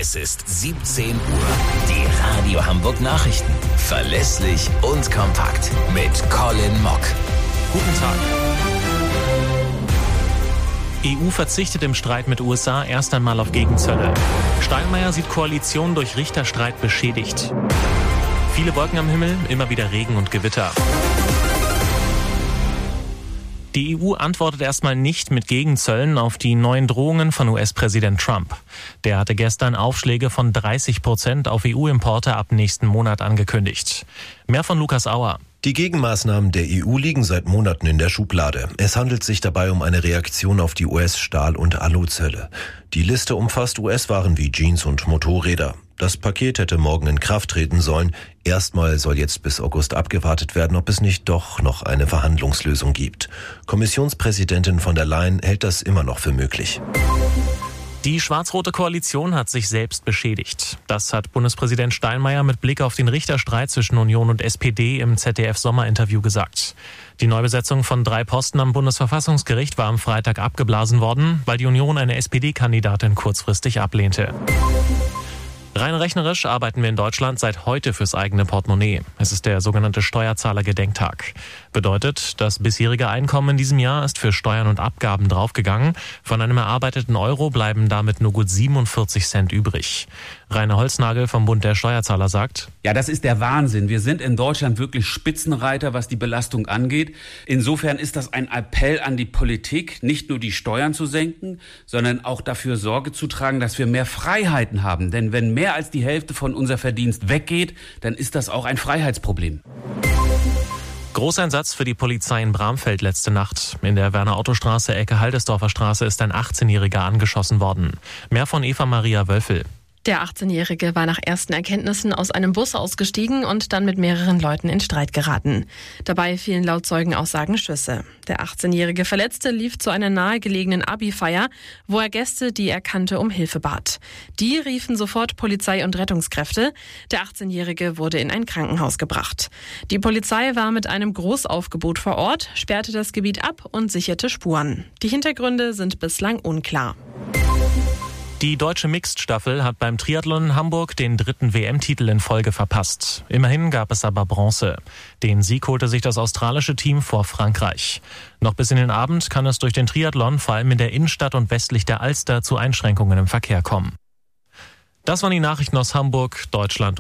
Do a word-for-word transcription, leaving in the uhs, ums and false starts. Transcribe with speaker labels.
Speaker 1: Es ist siebzehn Uhr. Die Radio Hamburg Nachrichten. Verlässlich und kompakt. Mit Colin Mock.
Speaker 2: Guten Tag. E U verzichtet im Streit mit U S A erst einmal auf Gegenzölle. Steinmeier sieht Koalition durch Richterstreit beschädigt. Viele Wolken am Himmel, immer wieder Regen und Gewitter. Die E U antwortet erstmal nicht mit Gegenzöllen auf die neuen Drohungen von U S-Präsident Trump. Der hatte gestern Aufschläge von dreißig Prozent auf E U-Importe ab nächsten Monat angekündigt. Mehr von Lukas Auer.
Speaker 3: Die Gegenmaßnahmen der E U liegen seit Monaten in der Schublade. Es handelt sich dabei um eine Reaktion auf die U S-Stahl- und Aluzölle. Die Liste umfasst U S-Waren wie Jeans und Motorräder. Das Paket hätte morgen in Kraft treten sollen. Erstmal soll jetzt bis August abgewartet werden, ob es nicht doch noch eine Verhandlungslösung gibt. Kommissionspräsidentin von der Leyen hält das immer noch für möglich.
Speaker 2: Die schwarz-rote Koalition hat sich selbst beschädigt. Das hat Bundespräsident Steinmeier mit Blick auf den Richterstreit zwischen Union und S P D im Z D F-Sommerinterview gesagt. Die Neubesetzung von drei Posten am Bundesverfassungsgericht war am Freitag abgeblasen worden, weil die Union eine S P D-Kandidatin kurzfristig ablehnte. Rein rechnerisch arbeiten wir in Deutschland seit heute fürs eigene Portemonnaie. Es ist der sogenannte Steuerzahlergedenktag. Bedeutet, das bisherige Einkommen in diesem Jahr ist für Steuern und Abgaben draufgegangen. Von einem erarbeiteten Euro bleiben damit nur gut siebenundvierzig Cent übrig. Rainer Holznagel vom Bund der Steuerzahler sagt:
Speaker 4: Ja, das ist der Wahnsinn. Wir sind in Deutschland wirklich Spitzenreiter, was die Belastung angeht. Insofern ist das ein Appell an die Politik, nicht nur die Steuern zu senken, sondern auch dafür Sorge zu tragen, dass wir mehr Freiheiten haben. Denn wenn mehr als die Hälfte von unser Verdienst weggeht, dann ist das auch ein Freiheitsproblem.
Speaker 2: Großeinsatz für die Polizei in Bramfeld letzte Nacht. In der Werner-Otto-Straße, Ecke Haldesdorfer Straße, ist ein achtzehnjähriger angeschossen worden. Mehr von Eva Maria Wölfel.
Speaker 5: Der achtzehnjährige war nach ersten Erkenntnissen aus einem Bus ausgestiegen und dann mit mehreren Leuten in Streit geraten. Dabei fielen laut Zeugenaussagen Schüsse. Der achtzehnjährige Verletzte lief zu einer nahegelegenen Abi-Feier, wo er Gäste, die er kannte, um Hilfe bat. Die riefen sofort Polizei und Rettungskräfte. Der achtzehnjährige wurde in ein Krankenhaus gebracht. Die Polizei war mit einem Großaufgebot vor Ort, sperrte das Gebiet ab und sicherte Spuren. Die Hintergründe sind bislang unklar.
Speaker 2: Die deutsche Mixed-Staffel hat beim Triathlon in Hamburg den dritten W M-Titel in Folge verpasst. Immerhin gab es aber Bronze. Den Sieg holte sich das australische Team vor Frankreich. Noch bis in den Abend kann es durch den Triathlon vor allem in der Innenstadt und westlich der Alster zu Einschränkungen im Verkehr kommen. Das waren die Nachrichten aus Hamburg, Deutschland